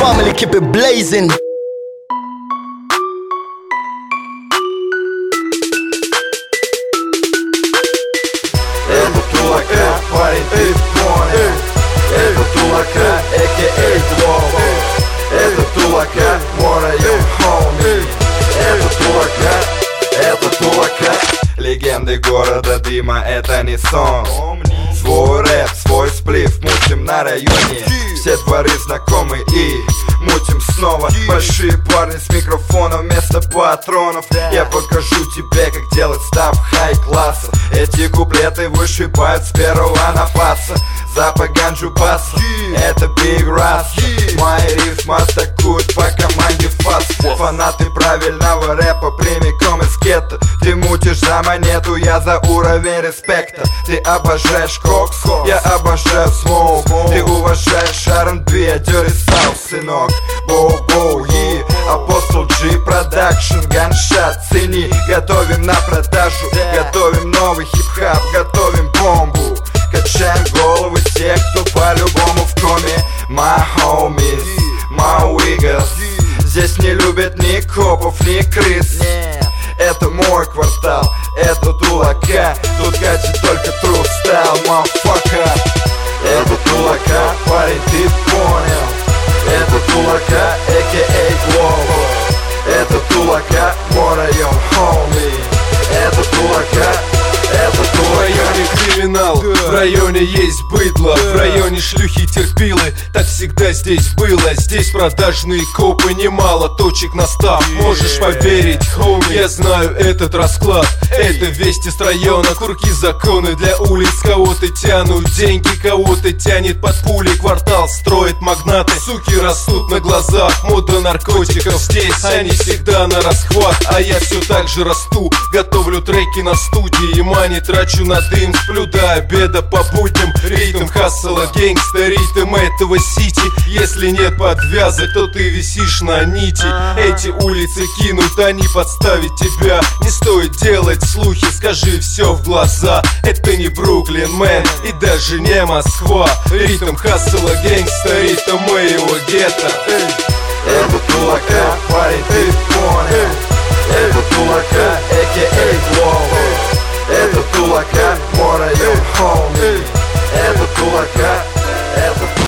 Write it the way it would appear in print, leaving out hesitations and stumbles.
family, keep it blazing. Это Тулака, парень, ты понял. Это Тулака, a.k.a. Глоба. Это Тулака, мой район, хоми. Это Тулака. Легенды города дыма, это не сон. Свой рэп, свой сплив, мутим на районе. Все дворы знакомы и мутим снова. Большие парни с микрофоном вместо патронов. Я покажу тебе, как делать став хай-класса. Эти куплеты вышибают с первого напаса. Запах ганджу баса, это Big Rasta. Мои рифмы атакуют по команде фаст. Фанаты правильного рэпа прямиком из гетто. Ты мутишь за монету, я за уровень респекта. Ты обожаешь кокс, я обожаю смоук. Ты уважаешь R&B, я Dirty South, сынок. Боу-боу, и Apostle G Production, ганшат, цени. Готовим на продажу, готовим новый хип-хап, готовим бомбу. Качаем головы тех, кто по-любому в коме. My homies, my wiggles. Здесь не любят ни копов, ни крыс. Это мой квартал, это Тулака. Тут катит только true style, motherfucker. Это Тулака, парень, ты понял. Это Тулака, a.k.a. Глоба. Это Тулака, мой район, хоми. Это Тулака. В районе криминал, в районе есть быдло, в районе шлюхи терпилы, так всегда здесь было. Здесь продажные копы, немало точек на став. Можешь поверить, хоми, я знаю этот расклад. Это вести с района, курки законы для улиц. Кого-то тянут деньги, кого-то тянет под пули. Квартал строит магнаты, суки растут на глазах. Мода наркотиков здесь, они всегда на расхват. А я все так же расту, готовлю треки на студии. Мани трачу на дым, сплю до обеда по будням. Ритм хассела, гейнгста, ритм этого сити. Если нет подвязок, то ты висишь на нити. Эти улицы кинут, они подставят тебя. Не стоит делать слухи, скажи все в глаза. Это не Бруклин, мэн, и даже не Москва. Ритм хассела, гейнгста, ритм моего гетто. Это Тулака, парень, ты понял. Это Тулака, a.k.a. Глоба. Это Тулака, мой район, хоми. Это Тулака.